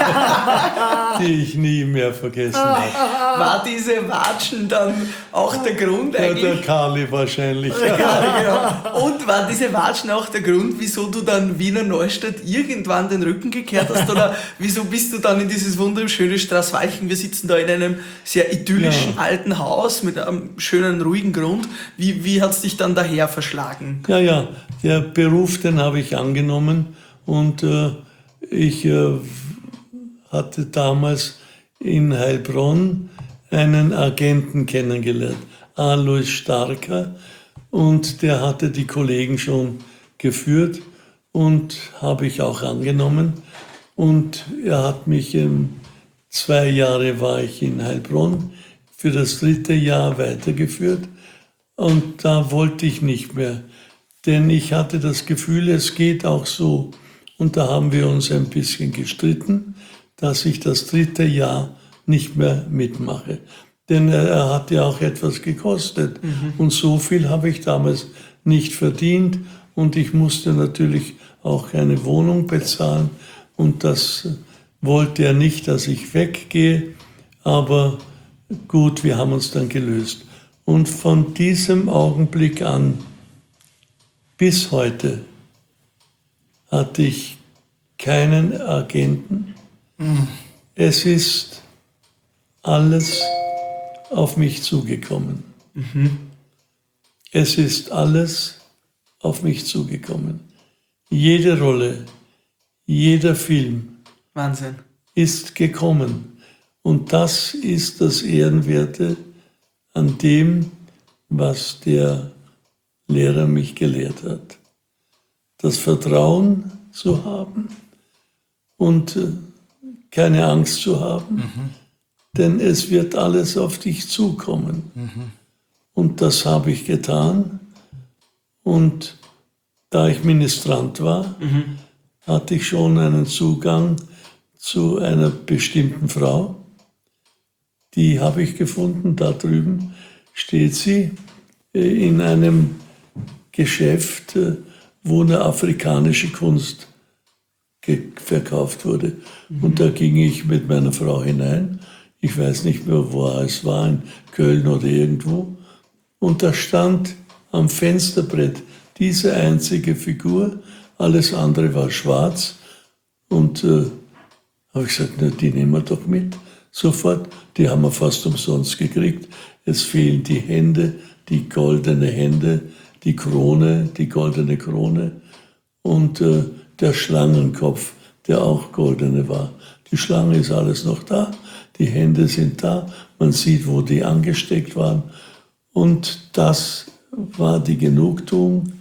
die ich nie mehr vergessen habe. War diese Watschen dann auch der Grund Ja, eigentlich? der Kali wahrscheinlich. Ja, genau. Und war diese Watschen auch der Grund, wieso du dann Wiener Neustadt irgendwann den Rücken gekehrt hast? Oder wieso bist du dann in dieses wunderschöne Straßwalchen? Wir sitzen da in einem sehr idyllischen Ja. alten Haus mit einem schönen, ruhigen Grund. Wie, wie hat es dich dann daher verschlagen? Ja, ja, der Beruf, den habe ich angenommen und äh, ich äh, hatte damals in Heilbronn einen Agenten kennengelernt, Alois Starker, und der hatte die Kollegen schon geführt und habe ich auch angenommen. Und er hat mich, ähm, zwei Jahre war ich in Heilbronn, für das dritte Jahr weitergeführt. Und da wollte ich nicht mehr, denn ich hatte das Gefühl, es geht auch so. Und da haben wir uns ein bisschen gestritten, dass ich das dritte Jahr nicht mehr mitmache. Denn er hat ja auch etwas gekostet. Mhm. Und so viel habe ich damals nicht verdient. Und ich musste natürlich auch eine Wohnung bezahlen. Und das wollte er nicht, dass ich weggehe. Aber gut, wir haben uns dann gelöst. Und von diesem Augenblick an bis heute hatte ich keinen Agenten. Mhm. Es ist alles auf mich zugekommen. Mhm. Es ist alles auf mich zugekommen. Jede Rolle, jeder Film Wahnsinn. ist gekommen. Und das ist das Ehrenwerte an dem, was der Lehrer mich gelehrt hat. Das Vertrauen zu haben und äh, keine Angst zu haben, mhm. denn es wird alles auf dich zukommen. Mhm. Und das habe ich getan. Und da ich Ministrant war, mhm. hatte ich schon einen Zugang zu einer bestimmten Frau. Die habe ich gefunden, da drüben steht sie, äh, in einem Geschäft, äh, wo eine afrikanische Kunst verkauft wurde. Mhm. Und da ging ich mit meiner Frau hinein. Ich weiß nicht mehr, wo es war, in Köln oder irgendwo. Und da stand am Fensterbrett diese einzige Figur, alles andere war schwarz. Und äh, habe ich gesagt, na, die nehmen wir doch mit. Sofort, die haben wir fast umsonst gekriegt. Es fehlen die Hände, die goldene Hände, die Krone, die goldene Krone und äh, der Schlangenkopf, der auch goldene war. Die Schlange ist alles noch da, die Hände sind da, man sieht, wo die angesteckt waren. Und das war die Genugtuung,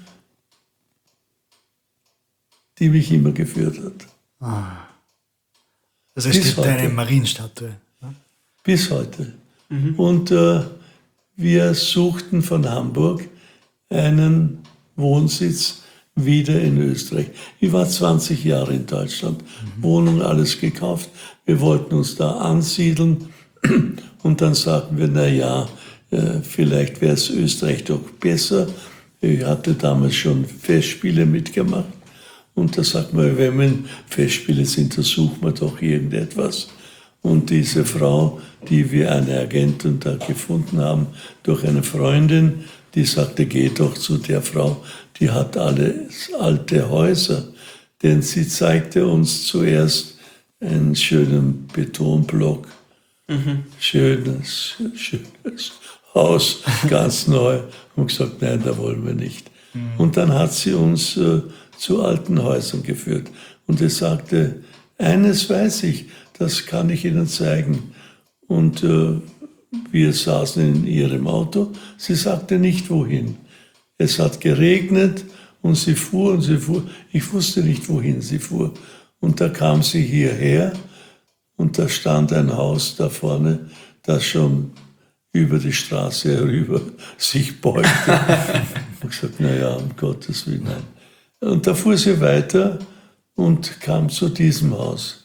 die mich immer geführt hat. Ah. Also es steht eine Marienstatue. Ne? Bis heute. Mhm. Und äh, wir suchten von Hamburg einen Wohnsitz wieder in Österreich. Ich war zwanzig Jahre in Deutschland, mhm. Wohnung, alles gekauft. Wir wollten uns da ansiedeln und dann sagten wir, na ja, äh, vielleicht wäre es Österreich doch besser. Ich hatte damals schon Festspiele mitgemacht. Und da sagt man, wenn wir in Festspiele sind, da sucht man doch irgendetwas. Und diese Frau, die wir eine Agentin da gefunden haben, durch eine Freundin, die sagte, geh doch zu der Frau, die hat alles alte Häuser. Denn sie zeigte uns zuerst einen schönen Betonblock, mhm. schönes, schönes Haus, ganz neu. Und gesagt, nein, da wollen wir nicht. Mhm. Und dann hat sie uns äh, zu alten Häusern geführt. Und es sagte, eines weiß ich, das kann ich Ihnen zeigen. Und äh, wir saßen in ihrem Auto. Sie sagte nicht, wohin. Es hat geregnet und sie fuhr und sie fuhr. Ich wusste nicht, wohin sie fuhr. Und da kam sie hierher und da stand ein Haus da vorne, das schon über die Straße herüber sich beugte. Ich habe gesagt, na ja, um Gottes Willen, nein. Und da fuhr sie weiter und kam zu diesem Haus.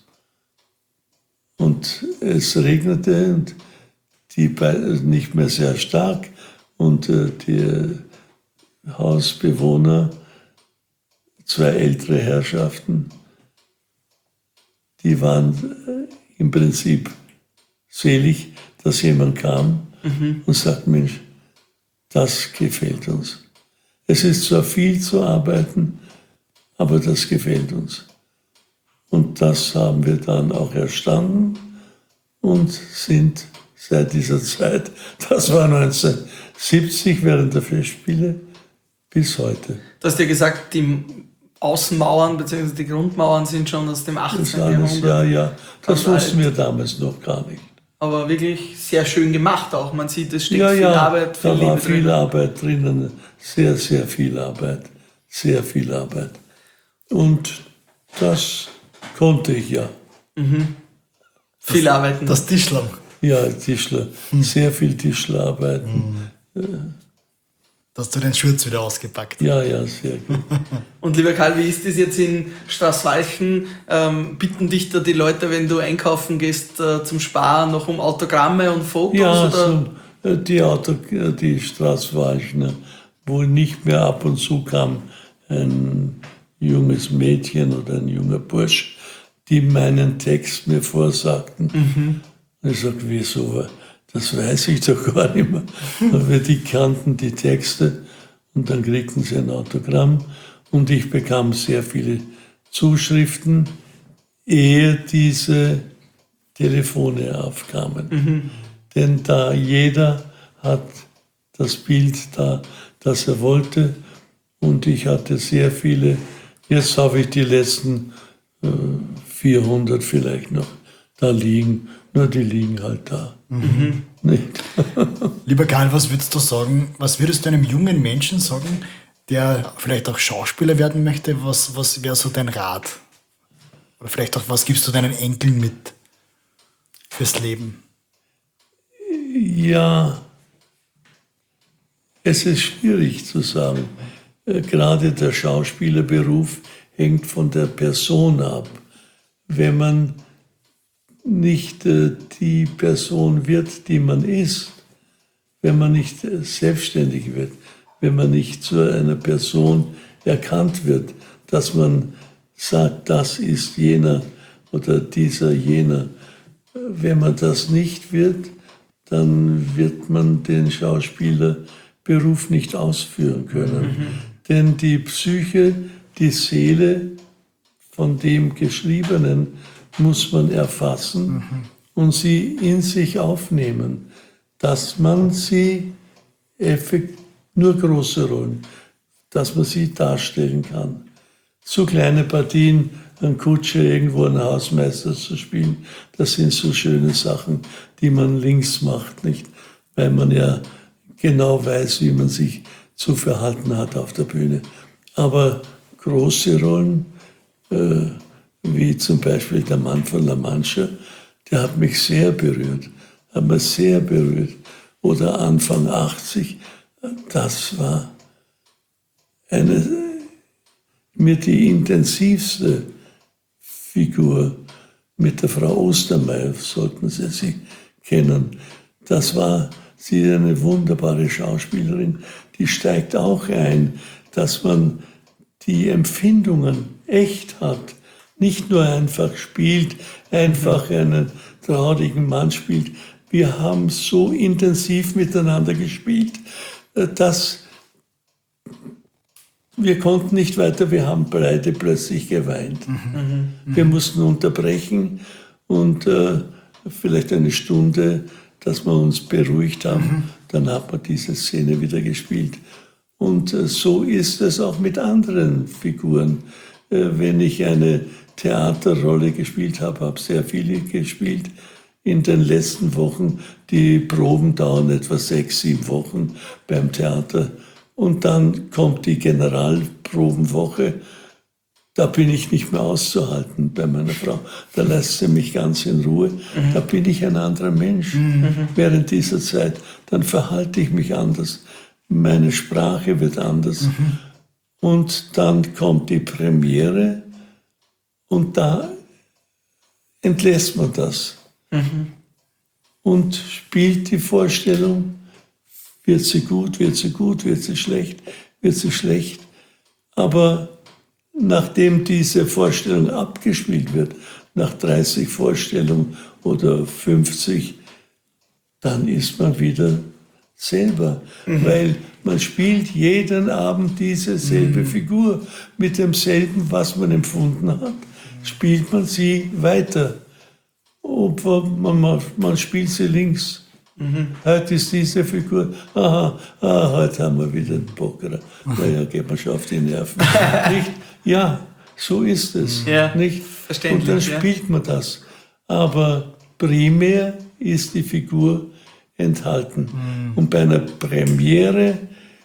Und es regnete und die nicht mehr sehr stark. Und äh, die Hausbewohner, zwei ältere Herrschaften, die waren äh, im Prinzip selig, dass jemand kam mhm. und sagt, Mensch, das gefällt uns. Es ist zwar viel zu arbeiten, aber das gefällt uns. Und das haben wir dann auch erstanden und sind seit dieser Zeit, das war neunzehnhundertsiebzig während der Festspiele, bis heute. Du hast ja gesagt, die Außenmauern bzw. die Grundmauern sind schon aus dem achtzehnten Das alles, Jahrhundert. ja, ja, das wussten wir damals noch gar nicht. Aber wirklich sehr schön gemacht auch. Man sieht, es steckt Ja, viel ja, Arbeit, viel da war Liebe viel drin. Arbeit drinnen, sehr, sehr viel Arbeit, sehr viel Arbeit. Und das konnte ich ja. Viel arbeiten. Das Tischlern. Ja, Tischler, sehr viel Tischlerarbeiten. Da hast du den Schurz wieder ausgepackt. Ja, ja, sehr gut. Und lieber Karl, wie ist das jetzt in Straßwalchen? Ähm, bitten dich da die Leute, wenn du einkaufen gehst äh, zum Sparen, noch um Autogramme und Fotos? Ja, oder? so, äh, die, Auto, äh, die Straßwalchner, wo nicht mehr ab und zu kam ein junges Mädchen oder ein junger Bursch, die meinen Text mir vorsagten. Mhm. Und ich sage, wieso? Das weiß ich doch gar nicht mehr. Aber die kannten die Texte und dann kriegten sie ein Autogramm und ich bekam sehr viele Zuschriften, ehe diese Telefone aufkamen. Mhm. Denn da jeder hat das Bild da, das er wollte und ich hatte sehr viele. Jetzt habe ich die letzten äh, vierhundert vielleicht noch da liegen. Nur die liegen halt da. Mhm. Nicht? Lieber Karl, was würdest du sagen, was würdest du einem jungen Menschen sagen, der vielleicht auch Schauspieler werden möchte? Was, was wäre so dein Rat? Oder vielleicht auch, was gibst du deinen Enkeln mit fürs Leben? Ja, es ist schwierig zu sagen. Gerade der Schauspielerberuf hängt von der Person ab. Wenn man nicht äh, die Person wird, die man ist, wenn man nicht äh, selbstständig wird, wenn man nicht zu einer Person erkannt wird, dass man sagt, das ist jener oder dieser jener. Wenn man das nicht wird, dann wird man den Schauspielerberuf nicht ausführen können. Mhm. Denn die Psyche, die Seele von dem Geschriebenen muss man erfassen mhm. und sie in sich aufnehmen, dass man sie effektiv, nur große Rollen, dass man sie darstellen kann. So kleine Partien, ein Kutscher irgendwo einen Hausmeister zu spielen, das sind so schöne Sachen, die man links macht, nicht? Weil man ja genau weiß, wie man sich zu verhalten hat auf der Bühne. Aber große Rollen, äh, wie zum Beispiel der Mann von La Mancha, der hat mich sehr berührt, hat mich sehr berührt. Oder Anfang achtzig, das war eine, mir die intensivste Figur mit der Frau Ostermeier, sollten Sie sie kennen. Das war sie eine wunderbare Schauspielerin, die steigt auch ein, dass man die Empfindungen echt hat. Nicht nur einfach spielt, einfach einen traurigen Mann spielt. Wir haben so intensiv miteinander gespielt, dass wir konnten nicht weiter, wir haben beide plötzlich geweint. Mhm. Wir mussten unterbrechen und äh, vielleicht eine Stunde, dass wir uns beruhigt haben. Mhm. Dann hat man diese Szene wieder gespielt. Und äh, so ist es auch mit anderen Figuren. Äh, wenn ich eine Theaterrolle gespielt habe, habe sehr viele gespielt. In den letzten Wochen, die Proben dauern etwa sechs, sieben Wochen beim Theater. Und dann kommt die Generalprobenwoche. Da bin ich nicht mehr auszuhalten bei meiner Frau. Da lässt sie mich ganz in Ruhe. Mhm. Da bin ich ein anderer Mensch. Mhm. Während dieser Zeit, dann verhalte ich mich anders. Meine Sprache wird anders. Mhm. Und dann kommt die Premiere und da entlässt man das. Mhm. Und spielt die Vorstellung, wird sie gut, wird sie gut, wird sie schlecht, wird sie schlecht. Aber nachdem diese Vorstellung abgespielt wird, nach dreißig Vorstellungen oder fünfzig, dann ist man wieder selber, mhm. weil man spielt jeden Abend dieselbe mhm. Figur mit demselben, was man empfunden hat, spielt man sie weiter. Ob man, man, man spielt sie links. Mhm. Heute ist diese Figur, aha, ah, heute haben wir wieder einen Bockerer. Naja, geht man schon auf die Nerven. Nicht? Ja, so ist es. Ja, nicht? Und dann spielt ja. man das. Aber primär ist die Figur enthalten. Mhm. Und bei einer Premiere,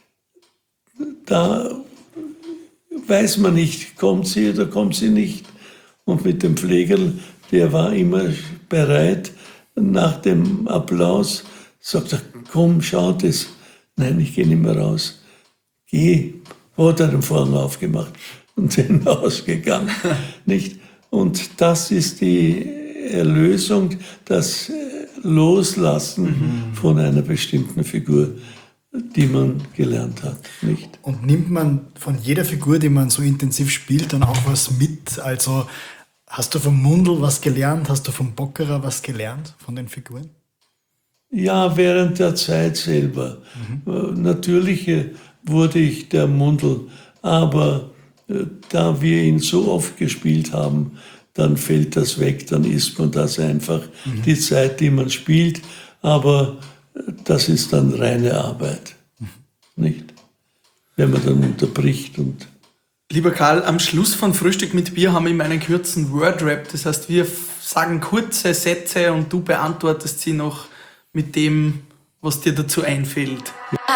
da weiß man nicht, kommt sie oder kommt sie nicht. Und mit dem Pflegerl, der war immer bereit, nach dem Applaus, sagt er, komm, schau das. Nein, ich gehe nicht mehr raus. Geh, hat er den Vorhang aufgemacht und sind ausgegangen. Nicht? Und das ist die Erlösung, das Loslassen mhm. von einer bestimmten Figur, die man gelernt hat. Nicht? Und nimmt man von jeder Figur, die man so intensiv spielt, dann auch was mit? Also hast du vom Mundl was gelernt? Hast du vom Bockerer was gelernt, von den Figuren? Ja, während der Zeit selber. Mhm. Natürlich wurde ich der Mundl, aber da wir ihn so oft gespielt haben, dann fällt das weg, dann ist man das einfach, mhm. die Zeit, die man spielt, aber das ist dann reine Arbeit, mhm. nicht? Wenn man dann unterbricht und... Lieber Karl, am Schluss von Frühstück mit Bier haben wir immer einen kurzen Word-Rap, das heißt, wir sagen kurze Sätze und du beantwortest sie noch mit dem, was dir dazu einfällt.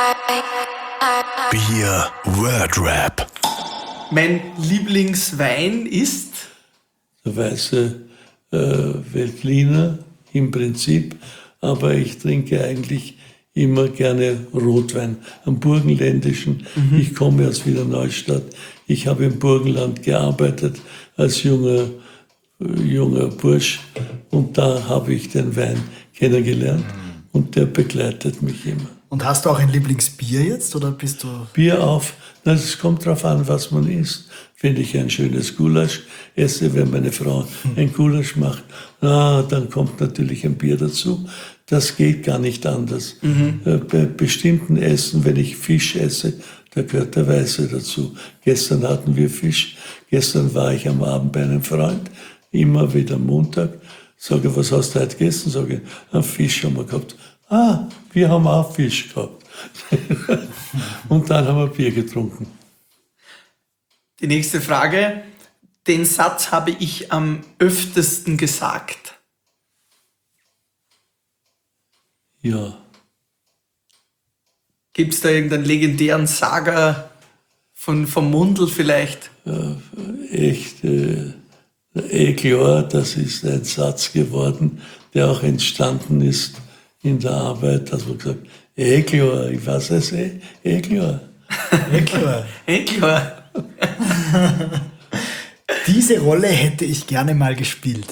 Bier Word-Rap. Mein Lieblingswein ist... Der weiße äh, Veltliner im Prinzip, aber ich trinke eigentlich immer gerne Rotwein, am Burgenländischen. Mhm. Ich komme aus Wiener Neustadt. Ich habe im Burgenland gearbeitet als junger, äh, junger Bursch und da habe ich den Wein kennengelernt mhm. und der begleitet mich immer. Und hast du auch ein Lieblingsbier jetzt oder bist du... Bier auf, es kommt darauf an, was man isst. Wenn ich ein schönes Gulasch esse, wenn meine Frau ein Gulasch macht, na, dann kommt natürlich ein Bier dazu. Das geht gar nicht anders. Mhm. Bei bestimmten Essen, wenn ich Fisch esse, da gehört der Weiße dazu. Gestern hatten wir Fisch. Gestern war ich am Abend bei einem Freund, immer wieder am Montag. Sage, was hast du heute gegessen? Sage, einen Fisch haben wir gehabt. Ah, wir haben auch Fisch gehabt. Und dann haben wir Bier getrunken. Die nächste Frage. Den Satz habe ich am öftesten gesagt. Ja. Gibt es da irgendeinen legendären Saga von, vom Mundl vielleicht? Ja, echt, äh, eh klar, das ist ein Satz geworden, der auch entstanden ist in der Arbeit, dass man gesagt, eh klar, ich weiß es eh, eh klar. Eh klar. Eh klar. Diese Rolle hätte ich gerne mal gespielt.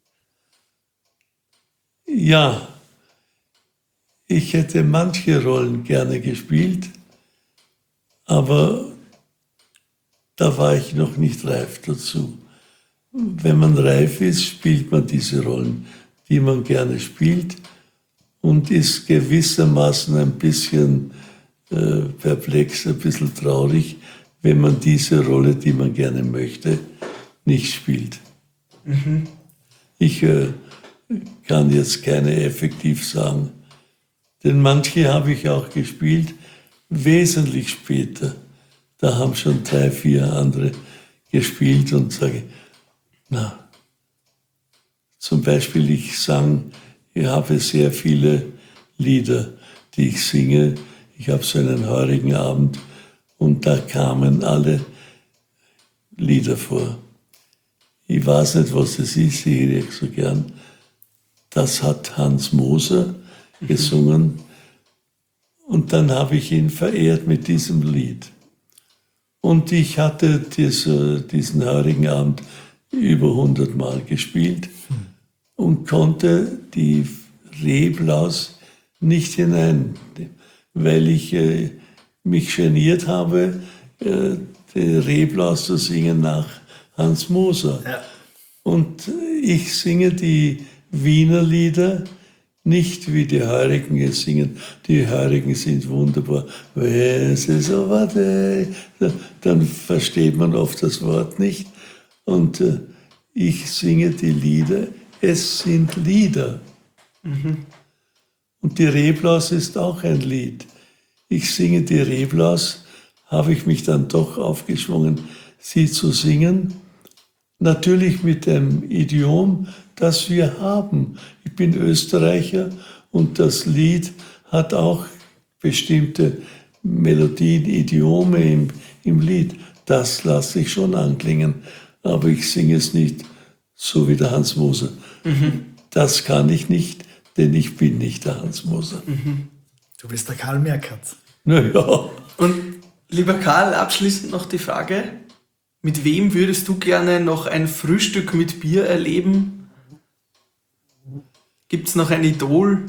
Ja, ich hätte manche Rollen gerne gespielt, aber da war ich noch nicht reif dazu. Wenn man reif ist, spielt man diese Rollen, die man gerne spielt und ist gewissermaßen ein bisschen äh, perplex, ein bisschen traurig, wenn man diese Rolle, die man gerne möchte, nicht spielt. Mhm. Ich äh, kann jetzt keine effektiv sagen, denn manche habe ich auch gespielt, wesentlich später. Da haben schon drei, vier andere gespielt und sage, na, zum Beispiel ich sang, ich habe sehr viele Lieder, die ich singe. Ich habe so einen heurigen Abend und da kamen alle Lieder vor. Ich weiß nicht, was das ist, ich höre so gern. Das hat Hans Moser gesungen und dann habe ich ihn verehrt mit diesem Lied. Und ich hatte diese, diesen heurigen Abend über hundert Mal gespielt und konnte die Reblaus nicht hinein, weil ich äh, mich geniert habe, äh, die Reblaus zu singen nach Hans Moser. Ja. Und ich singe die Wiener Lieder nicht wie die Heurigen es singen. Die Heurigen sind wunderbar. Wenn es so war, dann versteht man oft das Wort nicht. Und äh, ich singe die Lieder. Es sind Lieder. Mhm. Und die Reblaus ist auch ein Lied. Ich singe die Reblaus, habe ich mich dann doch aufgeschwungen, sie zu singen. Natürlich mit dem Idiom, das wir haben. Ich bin Österreicher und das Lied hat auch bestimmte Melodien, Idiome im, im Lied. Das lasse ich schon anklingen, aber ich singe es nicht so wie der Hans Moser. Mhm. Das kann ich nicht, denn ich bin nicht der Hans Moser. Mhm. Du bist der Karl Merkert. Naja. Und lieber Karl, abschließend noch die Frage, mit wem würdest du gerne noch ein Frühstück mit Bier erleben? Gibt es noch ein Idol?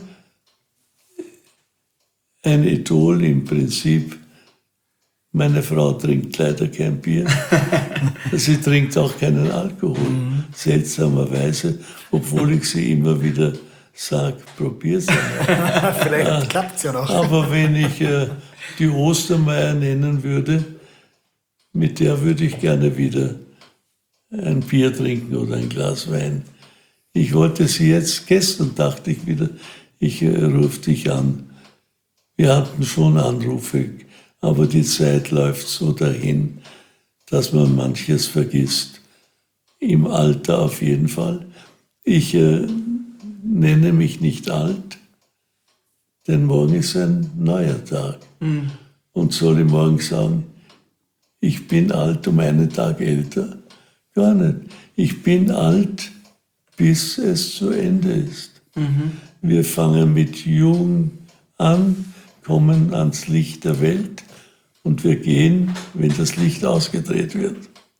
Ein Idol im Prinzip. Meine Frau trinkt leider kein Bier. Sie trinkt auch keinen Alkohol. Mhm. Seltsamerweise, obwohl ich sie immer wieder sage, probier's einmal. Vielleicht ja, klappt's ja noch. Aber wenn ich äh, die Ostermeier nennen würde, mit der würde ich gerne wieder ein Bier trinken oder ein Glas Wein. Ich wollte sie jetzt, gestern dachte ich wieder, ich äh, rufe dich an. Wir hatten schon Anrufe, aber die Zeit läuft so dahin, dass man manches vergisst. Im Alter auf jeden Fall. Ich äh, nenne mich nicht alt, denn morgen ist ein neuer Tag. Mhm. Und soll ich morgen sagen, ich bin alt um einen Tag älter? Gar nicht. Ich bin alt, bis es zu Ende ist. Mhm. Wir fangen mit jung an, kommen ans Licht der Welt und wir gehen, wenn das Licht ausgedreht wird.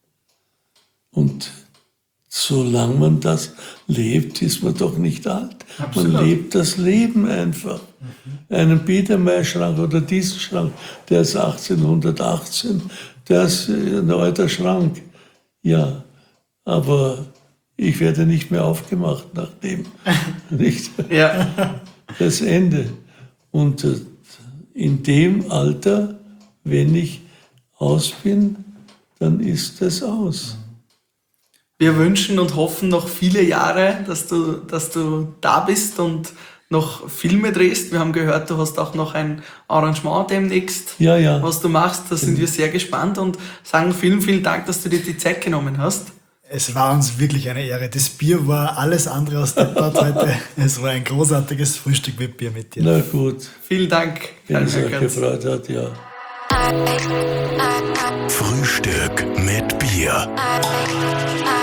Und solange man das lebt, ist man doch nicht alt. Absolut. Man lebt das Leben einfach. Mhm. Einen Biedermeier-Schrank oder diesen Schrank, der ist achtzehnhundertachtzehn, der ist ein alter Schrank. Ja, aber ich werde nicht mehr aufgemacht nach dem. Nicht? Ja. Das Ende. Und in dem Alter, wenn ich aus bin, dann ist es aus. Wir wünschen und hoffen noch viele Jahre, dass du, dass du da bist und noch Filme drehst. Wir haben gehört, du hast auch noch ein Arrangement demnächst, ja, ja. was du machst. Da sind wir sehr gespannt und sagen vielen, vielen Dank, dass du dir die Zeit genommen hast. Es war uns wirklich eine Ehre. Das Bier war alles andere als deppert heute. Es war ein großartiges Frühstück mit Bier mit dir. Na gut. Vielen Dank. Wenn es euch gefreut hat, ja. Frühstück mit Bier.